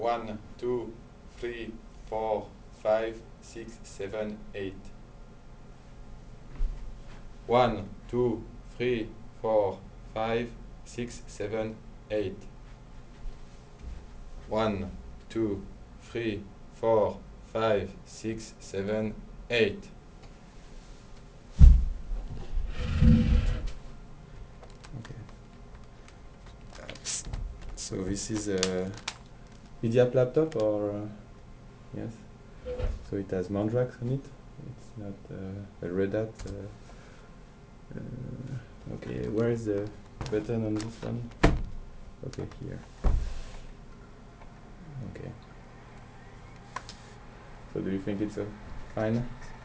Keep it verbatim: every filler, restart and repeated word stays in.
One, two, three, four, five, six, seven, eight. One, two, three, four, five, six, seven, eight. One, two, three, four, five, six, seven, eight. Okay. So this is a Mediap laptop, or uh, yes? So it has Mandrax on it. It's not uh, a Red Hat. Uh, uh, okay, where is the button on this one? Okay, here. Okay. So do you think it's uh, fine?